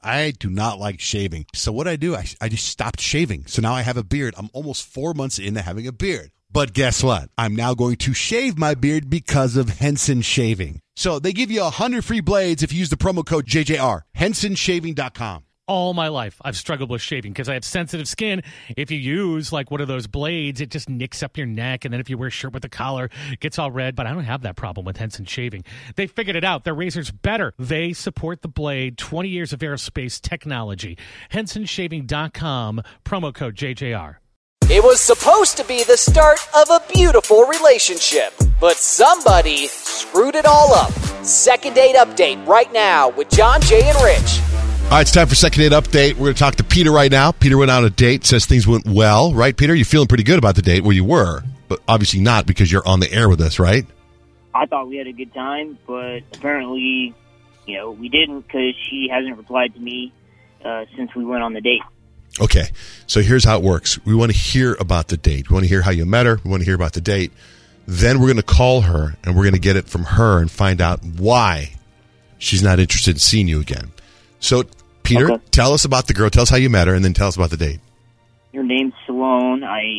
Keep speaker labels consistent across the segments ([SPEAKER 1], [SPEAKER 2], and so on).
[SPEAKER 1] I do not like shaving. So what I do, I just stopped shaving. So now I have a beard. I'm almost 4 months into having a beard. But guess what? I'm now going to shave my beard because of Henson Shaving. So they give you 100 free blades if you use the promo code JJR. HensonShaving.com.
[SPEAKER 2] All my life, I've struggled with shaving because I have sensitive skin. If you use like one of those blades, it just nicks up your neck. And then if you wear a shirt with a collar, it gets all red. But I don't have that problem with Henson Shaving. They figured it out. Their razor's better. They support the blade. 20 years of aerospace technology. HensonShaving.com. Promo code JJR.
[SPEAKER 3] It was supposed to be the start of a beautiful relationship, but somebody screwed it all up. Second date update right now with John, Jay, and Rich.
[SPEAKER 4] All right, it's time for Second Date Update. We're going to talk to Peter right now. Peter went on a date, says things went well. Right, Peter? You're feeling pretty good about the date where you were, but obviously not because you're on the air with us, right?
[SPEAKER 5] I thought we had a good time, but apparently, we didn't because she hasn't replied to me since we went on the date.
[SPEAKER 4] Okay, so here's how it works. We want to hear about the date. We want to hear how you met her. We want to hear about the date. Then we're going to call her, and we're going to get it from her and find out why she's not interested in seeing you again. So, Peter, Tell us about the girl. Tell us how you met her, and then tell us about the date.
[SPEAKER 5] Her name's Salone.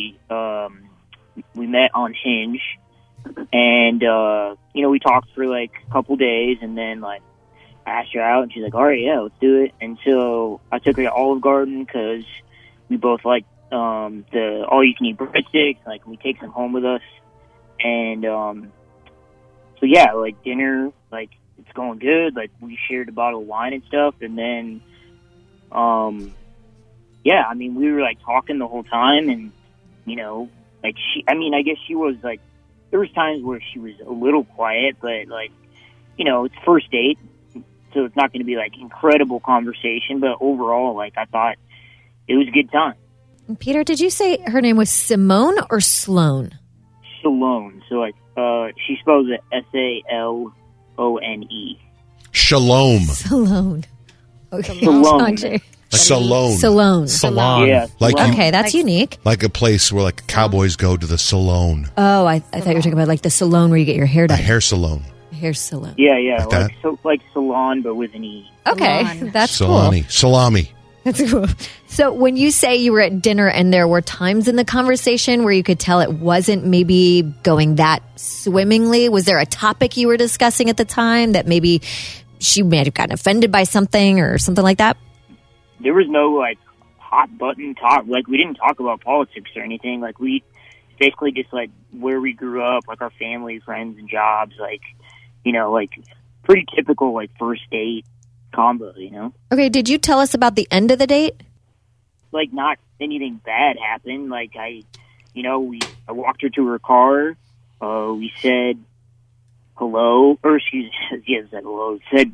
[SPEAKER 5] We met on Hinge, and we talked for like a couple days, and then like I asked her out, and she's like, "All right, yeah, let's do it." And so I took her to Olive Garden because we both like the all-you-can-eat breadsticks. Like we take some home with us, and so yeah, like dinner, like. It's going good. Like we shared a bottle of wine and stuff, and then, we were like talking the whole time, and I guess she was like, there was times where she was a little quiet, but like, it's first date, so it's not going to be like incredible conversation, but overall, like I thought it was a good time.
[SPEAKER 6] Peter, did you say her name was Simone or Sloan?
[SPEAKER 5] Salone. So like, she spells it SALONE.
[SPEAKER 4] Shalom.
[SPEAKER 6] Salone. Okay.
[SPEAKER 5] Salone.
[SPEAKER 4] Salone.
[SPEAKER 2] Salon.
[SPEAKER 5] Yeah.
[SPEAKER 6] Okay, that's unique.
[SPEAKER 4] Like a place where like cowboys go to the salon.
[SPEAKER 6] Oh, I thought you were talking about like the salon where you get your hair done.
[SPEAKER 4] A hair salon.
[SPEAKER 6] Hair salon.
[SPEAKER 5] Yeah.
[SPEAKER 4] Like
[SPEAKER 5] like salon, but with an E.
[SPEAKER 6] Okay,
[SPEAKER 5] Salon.
[SPEAKER 6] that's
[SPEAKER 4] Salami.
[SPEAKER 6] cool.
[SPEAKER 4] Salami.
[SPEAKER 6] That's cool. So when you say you were at dinner and there were times in the conversation where you could tell it wasn't maybe going that swimmingly, was there a topic you were discussing at the time that maybe she may have gotten offended by something or something like that?
[SPEAKER 5] There was no like hot button talk. Like we didn't talk about politics or anything. Like we basically just like where we grew up, like our family, friends, and jobs. Like like pretty typical like first date combo,
[SPEAKER 6] Okay, did you tell us about the end of the date?
[SPEAKER 5] Like not anything bad happened. Like I walked her to her car. We said hello, or she said hello. Said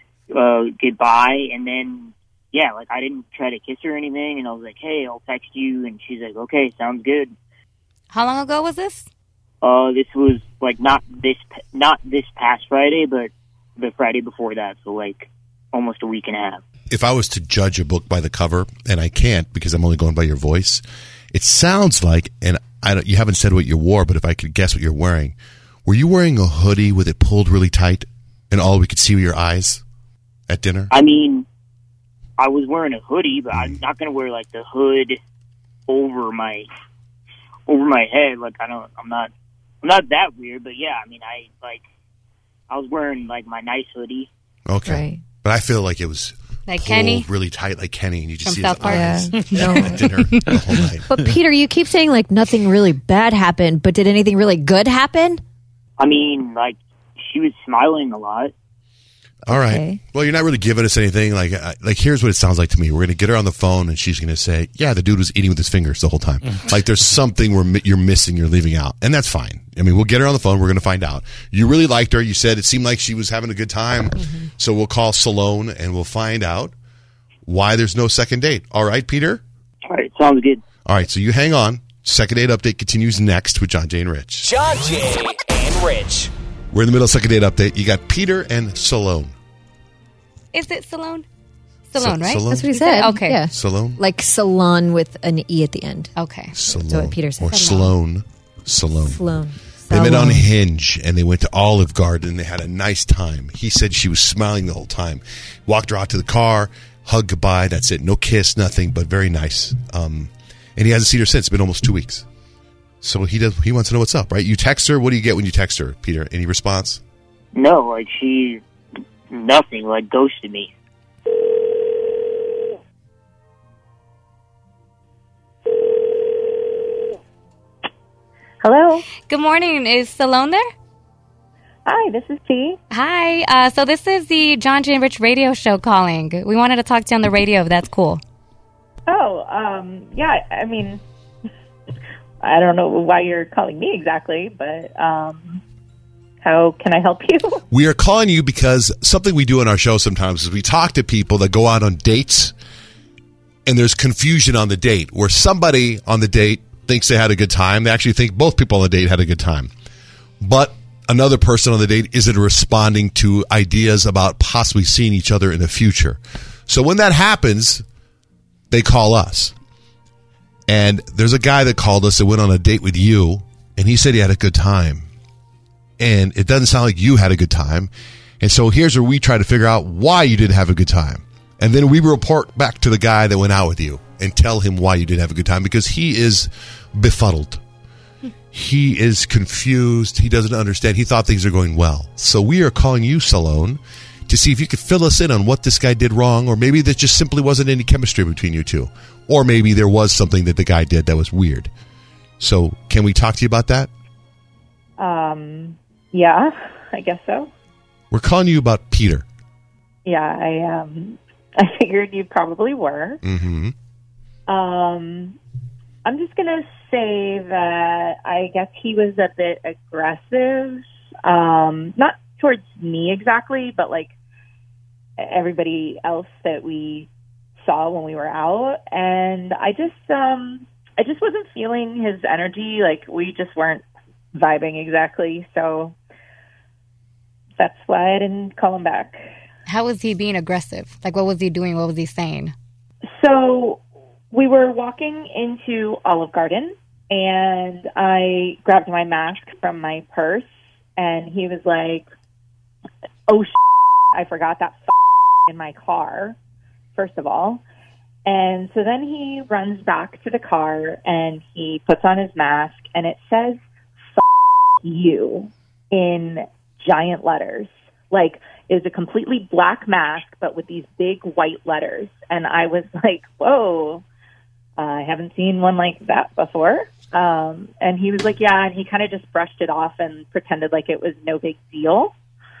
[SPEAKER 5] goodbye, and then like I didn't try to kiss her or anything. And I was like, hey, I'll text you, and she's like, okay, sounds good.
[SPEAKER 7] How long ago was this?
[SPEAKER 5] This was like not this past Friday, but the Friday before that. So like. Almost a week and a half.
[SPEAKER 4] If I was to judge a book by the cover, and I can't because I'm only going by your voice, it sounds like, and you haven't said what you wore, but if I could guess what you're wearing, were you wearing a hoodie with it pulled really tight and all we could see were your eyes at dinner?
[SPEAKER 5] I mean, I was wearing a hoodie, but I'm not going to wear like the hood over my head. Like I'm not that weird, but yeah, I mean, I was wearing like my nice hoodie.
[SPEAKER 4] Okay.
[SPEAKER 6] Right.
[SPEAKER 4] But I feel like it was
[SPEAKER 7] like
[SPEAKER 4] pulled
[SPEAKER 7] Kenny?
[SPEAKER 4] really tight, like Kenny, and you just
[SPEAKER 7] From
[SPEAKER 4] see
[SPEAKER 7] South
[SPEAKER 4] his
[SPEAKER 7] Park?
[SPEAKER 4] eyes
[SPEAKER 6] Yeah.
[SPEAKER 4] at dinner the whole night.
[SPEAKER 6] But Peter, you keep saying like nothing really bad happened, but did anything really good happen?
[SPEAKER 5] I mean, like she was smiling a lot.
[SPEAKER 4] All right.
[SPEAKER 6] Okay.
[SPEAKER 4] Well, you're not really giving us anything. Like here's what it sounds like to me. We're going to get her on the phone, and she's going to say, yeah, the dude was eating with his fingers the whole time. Like there's something you're missing, you're leaving out. And that's fine. I mean, we'll get her on the phone. We're going to find out. You really liked her. You said it seemed like she was having a good time. Mm-hmm. So we'll call Salone, and we'll find out why there's no second date. All right, Peter?
[SPEAKER 5] All right. Sounds good.
[SPEAKER 4] All right. So you hang on. Second date update continues next with John, Jay, and Rich.
[SPEAKER 3] John, Jay, and Rich.
[SPEAKER 4] We're in the middle of second date update. You got Peter and Salone.
[SPEAKER 7] Is it Salone? Salone, right?
[SPEAKER 4] Salone?
[SPEAKER 6] That's what he said.
[SPEAKER 7] Okay.
[SPEAKER 6] Yeah.
[SPEAKER 4] Salone?
[SPEAKER 6] Like salon with an E at the end.
[SPEAKER 7] Okay.
[SPEAKER 4] Salone.
[SPEAKER 6] So what Peter said.
[SPEAKER 4] Or Sloan. Salone.
[SPEAKER 6] Sloan.
[SPEAKER 4] They met on Hinge, and they went to Olive Garden, and they had a nice time. He said she was smiling the whole time. Walked her out to the car, hug goodbye. That's it. No kiss, nothing, but very nice. And he hasn't seen her since. It's been almost 2 weeks. So he wants to know what's up, right? You text her. What do you get when you text her, Peter? Any response?
[SPEAKER 5] No, like she, nothing, like ghosted me.
[SPEAKER 8] Hello.
[SPEAKER 7] Good morning. Is Salone there?
[SPEAKER 8] Hi, this is T.
[SPEAKER 7] Hi. So this is the John Jay and Rich radio show calling. We wanted to talk to you on the radio, if that's cool.
[SPEAKER 8] Oh, yeah, I mean, I don't know why you're calling me exactly, but how can I help you?
[SPEAKER 4] We are calling you because something we do on our show sometimes is we talk to people that go out on dates, and there's confusion on the date where somebody on the date thinks they had a good time. They actually think both people on the date had a good time. But another person on the date isn't responding to ideas about possibly seeing each other in the future. So when that happens, they call us. And there's a guy that called us that went on a date with you, and he said he had a good time. And it doesn't sound like you had a good time. And so here's where we try to figure out why you didn't have a good time. And then we report back to the guy that went out with you and tell him why you didn't have a good time, because he is befuddled. He is confused. He doesn't understand. He thought things are going well. So we are calling you, Salone, to see if you could fill us in on what this guy did wrong, or maybe there just simply wasn't any chemistry between you two. Or maybe there was something that the guy did that was weird. So can we talk to you about that?
[SPEAKER 8] Yeah, I guess so.
[SPEAKER 4] We're calling you about Peter.
[SPEAKER 8] Yeah, I figured you probably were.
[SPEAKER 4] Mm-hmm.
[SPEAKER 8] I'm just going to say that I guess he was a bit aggressive, not towards me exactly, but like everybody else that we saw when we were out. And I just wasn't feeling his energy. Like, we just weren't vibing exactly. So that's why I didn't call him back.
[SPEAKER 7] How was he being aggressive? Like, what was he doing? What was he saying?
[SPEAKER 8] So we were walking into Olive Garden, and I grabbed my mask from my purse, and he was like, oh, I forgot that in my car, first of all. And so then he runs back to the car, and he puts on his mask, and it says, you, in giant letters. Like, it was a completely black mask, but with these big white letters. And I was like, whoa, I haven't seen one like that before. And he was like, yeah, and he kind of just brushed it off and pretended like it was no big deal.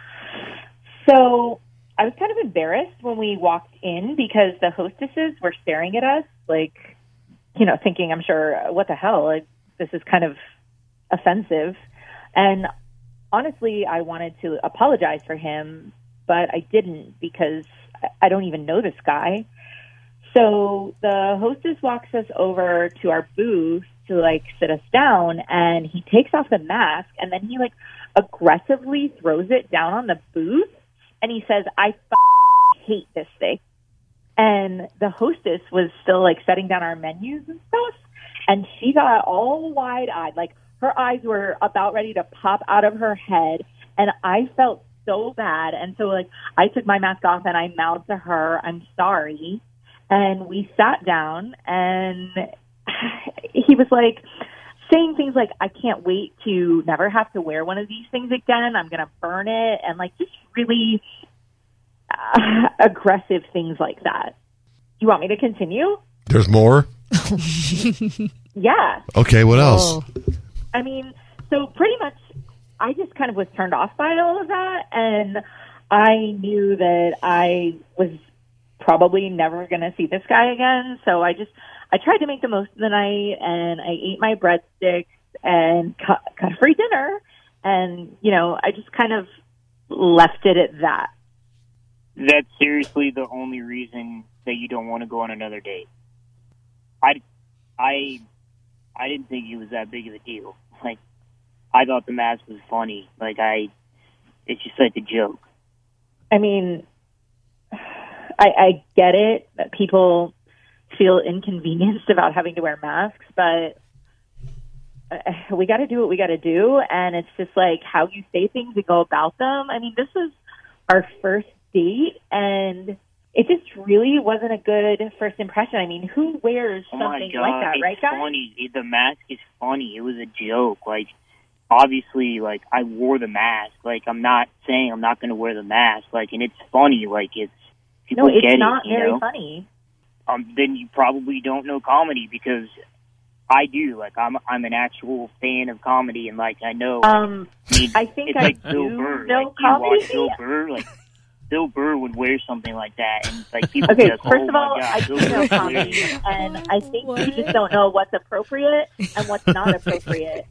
[SPEAKER 8] So I was kind of embarrassed when we walked in because the hostesses were staring at us, like, you know, thinking, I'm sure, what the hell, like, this is kind of offensive. And honestly, I wanted to apologize for him, but I didn't because I don't even know this guy. So the hostess walks us over to our booth to, like, sit us down, and he takes off the mask, and then he, like, aggressively throws it down on the booth, and he says, I hate this thing. And the hostess was still, like, setting down our menus and stuff, and she got all wide-eyed, like, her eyes were about ready to pop out of her head, and I felt so bad. And so, like, I took my mask off, and I mouthed to her, I'm sorry. And we sat down, and he was, like, saying things like, I can't wait to never have to wear one of these things again. I'm going to burn it. And, like, just really aggressive things like that. You want me to continue?
[SPEAKER 4] There's more?
[SPEAKER 8] Yeah.
[SPEAKER 4] Okay, what else?
[SPEAKER 7] Oh.
[SPEAKER 8] I mean, so pretty much I just kind of was turned off by all of that, and I knew that I was probably never going to see this guy again, so I tried to make the most of the night, and I ate my breadsticks and got a free dinner, and, you know, I just kind of left it at that.
[SPEAKER 5] That's seriously the only reason that you don't want to go on another date. I didn't think it was that big of a deal. Like, I thought the mask was funny. Like, it's just like a joke.
[SPEAKER 8] I mean, I get it that people feel inconvenienced about having to wear masks, but we got to do what we got to do, and it's just like how you say things and go about them. I mean, this is our first date, and it just really wasn't a good first impression. I mean, who wears
[SPEAKER 5] Oh my
[SPEAKER 8] something
[SPEAKER 5] God,
[SPEAKER 8] like that,
[SPEAKER 5] it's
[SPEAKER 8] right, guys?
[SPEAKER 5] funny. The mask is funny. It was a joke. Like, obviously, like, I wore the mask. Like, I'm not saying I'm not going to wear the mask. Like, and it's funny. Like, it's people
[SPEAKER 8] No, it's
[SPEAKER 5] get
[SPEAKER 8] not
[SPEAKER 5] it, you
[SPEAKER 8] very
[SPEAKER 5] know?
[SPEAKER 8] funny.
[SPEAKER 5] Then you probably don't know comedy, because I do. Like, I'm an actual fan of comedy, and like I know. I mean,
[SPEAKER 8] I think
[SPEAKER 5] it's
[SPEAKER 8] I
[SPEAKER 5] like
[SPEAKER 8] do
[SPEAKER 5] Bill Burr.
[SPEAKER 8] know
[SPEAKER 5] Like,
[SPEAKER 8] comedy.
[SPEAKER 5] you watch Bill Burr, like Bill Burr would wear something like that, and like people
[SPEAKER 8] Okay,
[SPEAKER 5] just,
[SPEAKER 8] first
[SPEAKER 5] oh
[SPEAKER 8] of
[SPEAKER 5] my
[SPEAKER 8] all,
[SPEAKER 5] God,
[SPEAKER 8] I
[SPEAKER 5] Bill
[SPEAKER 8] do know
[SPEAKER 5] Burr's
[SPEAKER 8] comedy,
[SPEAKER 5] hilarious.
[SPEAKER 8] and I think you just don't know what's appropriate and what's not appropriate.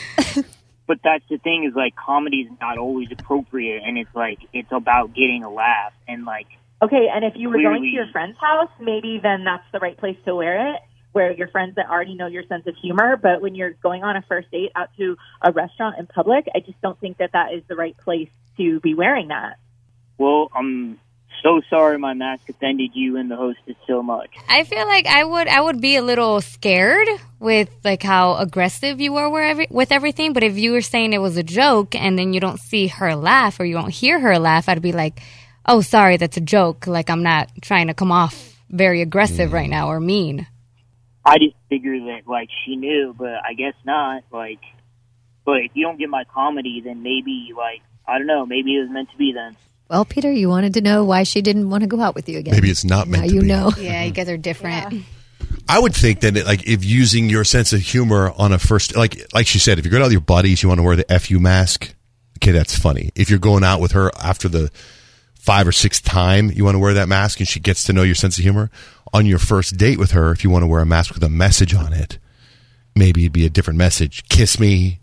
[SPEAKER 5] But that's the thing, is like comedy is not always appropriate, and it's like it's about getting a laugh, and like.
[SPEAKER 8] Okay, and if you were going to
[SPEAKER 5] Clearly.
[SPEAKER 8] your friend's house, maybe then that's the right place to wear it, where your friends that already know your sense of humor. But when you're going on a first date out to a restaurant in public, I just don't think that is the right place to be wearing that.
[SPEAKER 5] Well, I'm so sorry my mask offended you and the hostess so much.
[SPEAKER 7] I feel like I would be a little scared with like how aggressive you were with everything. But if you were saying it was a joke and then you don't see her laugh or you don't hear her laugh, I'd be like, oh, sorry, that's a joke. Like, I'm not trying to come off very aggressive right now or mean.
[SPEAKER 5] I just figured that, like, she knew, but I guess not. Like, but if you don't get my comedy, then maybe, like, I don't know, maybe it was meant to be then.
[SPEAKER 6] Well, Peter, you wanted to know why she didn't want to go out with you again.
[SPEAKER 4] Maybe it's not meant
[SPEAKER 6] now
[SPEAKER 4] to
[SPEAKER 6] you
[SPEAKER 4] be.
[SPEAKER 6] know.
[SPEAKER 7] Yeah, you guys are different.
[SPEAKER 4] I would think that if using your sense of humor on a first, like she said, if you're going out with your buddies, you want to wear the FU mask. Okay, that's funny. If you're going out with her after the 5 or 6th time you want to wear that mask and she gets to know your sense of humor, on your first date with her, if you want to wear a mask with a message on it, maybe it'd be a different message. Kiss me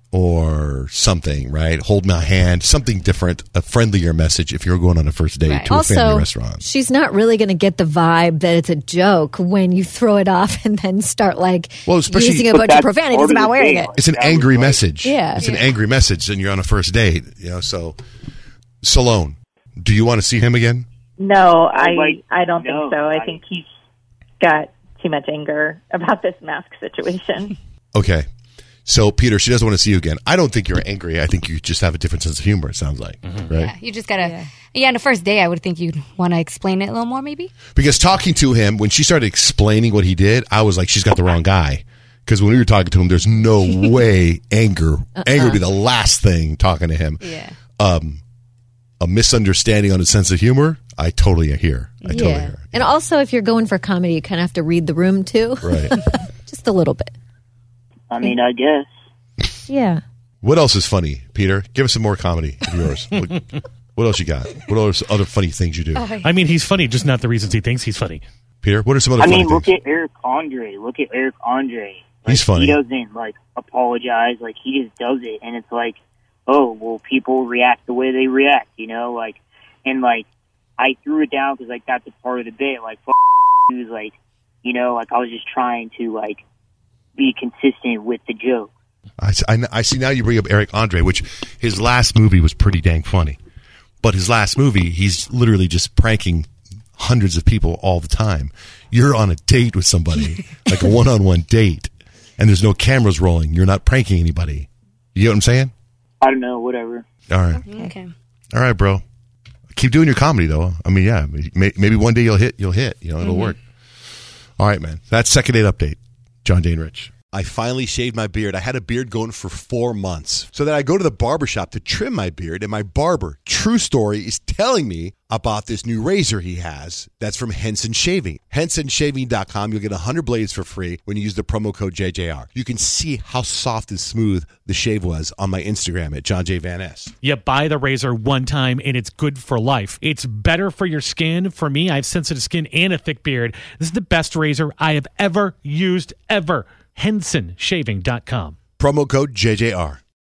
[SPEAKER 4] or something, right? Hold my hand, something different, a friendlier message if you're going on a first date to a family
[SPEAKER 6] Also,
[SPEAKER 4] restaurant.
[SPEAKER 6] she's not really going to get the vibe that it's a joke when you throw it off and then start like
[SPEAKER 4] especially-
[SPEAKER 6] using a
[SPEAKER 5] But
[SPEAKER 6] bunch of
[SPEAKER 5] that's
[SPEAKER 6] profanities
[SPEAKER 5] part of
[SPEAKER 6] about
[SPEAKER 5] the
[SPEAKER 6] wearing
[SPEAKER 5] thing.
[SPEAKER 6] it.
[SPEAKER 4] It's an
[SPEAKER 5] That was
[SPEAKER 4] angry
[SPEAKER 5] like-
[SPEAKER 4] message.
[SPEAKER 6] Yeah.
[SPEAKER 4] It's an angry message and you're on a first date, so Salone, do you want to see him again?
[SPEAKER 8] No,
[SPEAKER 5] like,
[SPEAKER 8] I don't
[SPEAKER 5] no,
[SPEAKER 8] think so. I
[SPEAKER 5] I-
[SPEAKER 8] think he's got too much anger about this mask situation.
[SPEAKER 4] Okay. So, Peter, she doesn't want to see you again. I don't think you're angry. I think you just have a different sense of humor, it sounds like. Right?
[SPEAKER 7] Yeah, you just gotta. Yeah, on the first day, I would think you'd want to explain it a little more, maybe.
[SPEAKER 4] Because talking to him, when she started explaining what he did, I was like, she's got the wrong guy. Because when we were talking to him, there's no way anger would be the last thing talking to him.
[SPEAKER 7] Yeah.
[SPEAKER 4] A misunderstanding on his sense of humor, I totally hear. I totally hear.
[SPEAKER 6] And also, if you're going for comedy, you kind of have to read the room too.
[SPEAKER 4] Right.
[SPEAKER 6] Just a little bit.
[SPEAKER 5] I mean, I guess.
[SPEAKER 6] Yeah.
[SPEAKER 4] What else is funny, Peter? Give us some more comedy of yours. What else you got? What other funny things you do?
[SPEAKER 2] I mean, he's funny, just not the reasons he thinks he's funny.
[SPEAKER 4] Peter, what are some other
[SPEAKER 5] I
[SPEAKER 4] funny
[SPEAKER 5] mean, look
[SPEAKER 4] things?
[SPEAKER 5] at Eric Andre. Look at Eric Andre. Like,
[SPEAKER 4] He's funny.
[SPEAKER 5] He doesn't, like, apologize. Like, he just does it. And it's like, oh, well, people react the way they react, you know? Like, and, like, I threw it down because, like, that's a part of the bit. Like, he was like, you know, like, I was just trying to, like, be consistent with the joke.
[SPEAKER 4] I see now you bring up Eric Andre, which his last movie was pretty dang funny. But his last movie, he's literally just pranking hundreds of people all the time. You're on a date with somebody, like a one-on-one date, and there's no cameras rolling. You're not pranking anybody. You get what I'm saying?
[SPEAKER 5] I don't know, whatever.
[SPEAKER 4] All right.
[SPEAKER 7] Okay.
[SPEAKER 4] All right, bro. Keep doing your comedy, though. I mean, yeah, maybe one day you'll hit. You know, it'll work. All right, man. That's Second Date Update. John, Jay, and Rich. I finally shaved my beard. I had a beard going for 4 months. So then I go to the barbershop to trim my beard, and my barber, true story, is telling me about this new razor he has that's from Henson Shaving. HensonShaving.com. You'll get 100 blades for free when you use the promo code JJR. You can see how soft and smooth the shave was on my Instagram at John J. Van S.
[SPEAKER 2] You buy the razor one time and it's good for life. It's better for your skin. For me, I have sensitive skin and a thick beard. This is the best razor I have ever used, ever. HensonShaving.com.
[SPEAKER 4] Promo code JJR.